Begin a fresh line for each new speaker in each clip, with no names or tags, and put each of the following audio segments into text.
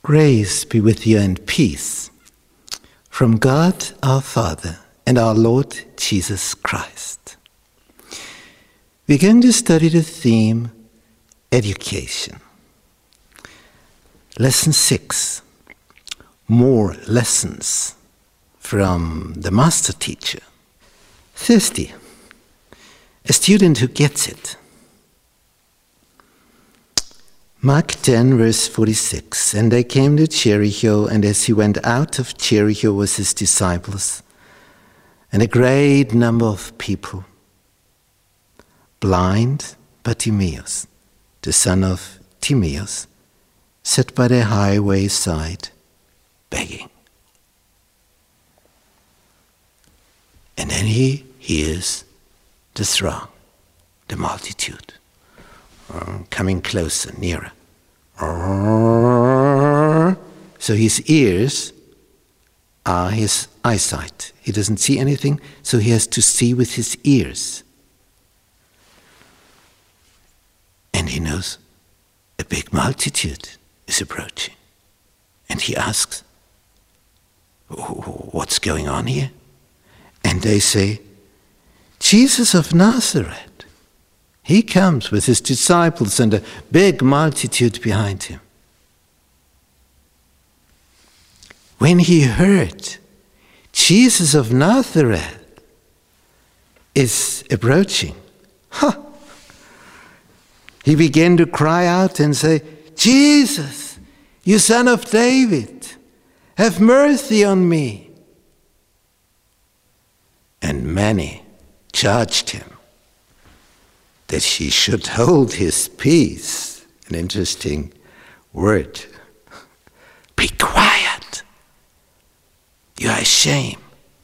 Grace be with you and peace from God our Father and our Lord Jesus Christ. We're going to study the theme, education. Lesson 6, more lessons from the master teacher. Thirsty, a student who gets it. Mark 10, verse 46, and they came to Jericho, and as he went out of Jericho with his disciples, and a great number of people, blind Bartimaeus, the son of Timaeus, sat by the highway side, begging. And then he hears the throng, the multitude, coming closer, nearer. So his ears are his eyesight. He doesn't see anything, so he has to see with his ears. And he knows a big multitude is approaching. And he asks, what's going on here? And they say, Jesus of Nazareth. He comes with his disciples and a big multitude behind him. When he heard Jesus of Nazareth is approaching, he began to cry out and say, Jesus, you son of David, have mercy on me. And many charged him that he should hold his peace. An interesting word. Be quiet. You are ashamed.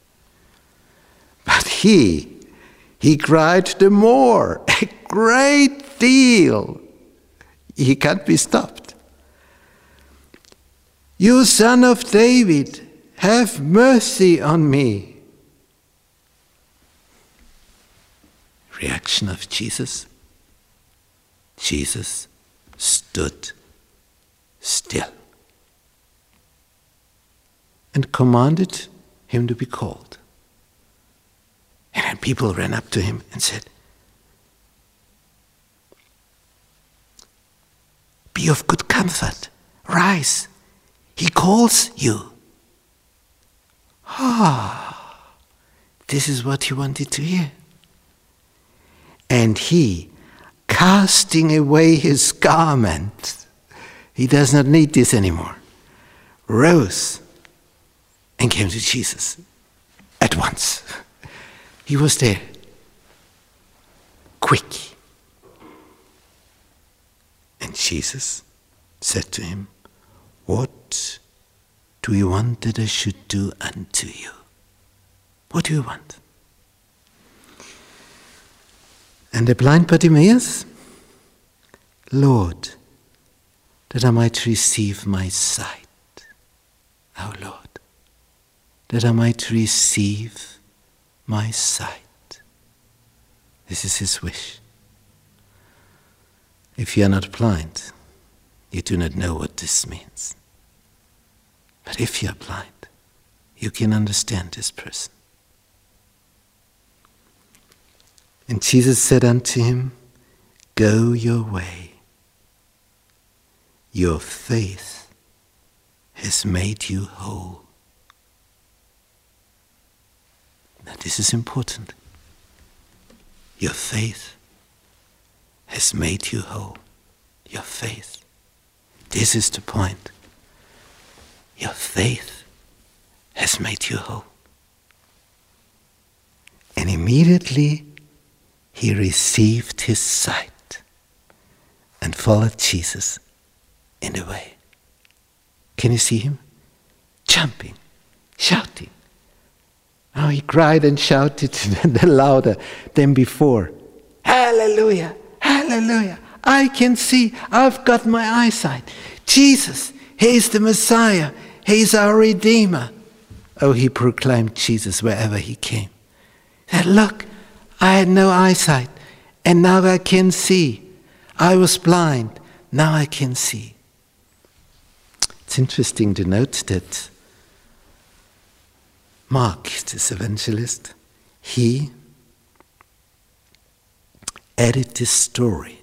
But he cried the more, a great deal. He can't be stopped. You son of David, have mercy on me. Reaction of Jesus. Jesus stood still and commanded him to be called. And then people ran up to him and said, be of good comfort, rise, he calls you. This is what he wanted to hear. And he, casting away his garment, he does not need this anymore, rose and came to Jesus at once. He was there, quick. And Jesus said to him, what do you want that I should do unto you? What do you want? And the blind Bartimaeus, Lord, that I might receive my sight. Oh Lord, that I might receive my sight. This is his wish. If you are not blind, you do not know what this means. But if you are blind, you can understand this person. And Jesus said unto him, go your way. Your faith has made you whole. Now this is important. Your faith has made you whole. Your faith. This is the point. Your faith has made you whole. And immediately he received his sight and followed Jesus in the way. Can you see him? Jumping, shouting. Oh, he cried and shouted louder than before. Hallelujah, hallelujah. I can see, I've got my eyesight. Jesus, he is the Messiah. He is our Redeemer. Oh, he proclaimed Jesus wherever he came. He said, look, I had no eyesight, and now I can see. I was blind, now I can see. It's interesting to note that Mark, this evangelist, he added this story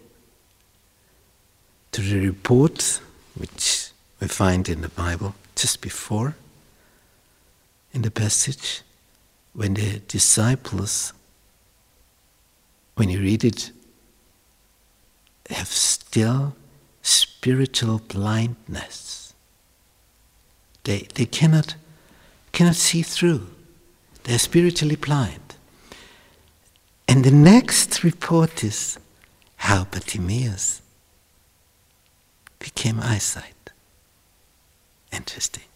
to the report which we find in the Bible just before, in the passage, when the disciples, when you read it, have still spiritual blindness. They cannot see through. They're spiritually blind. And the next report is how Bartimaeus became eyesight. Interesting.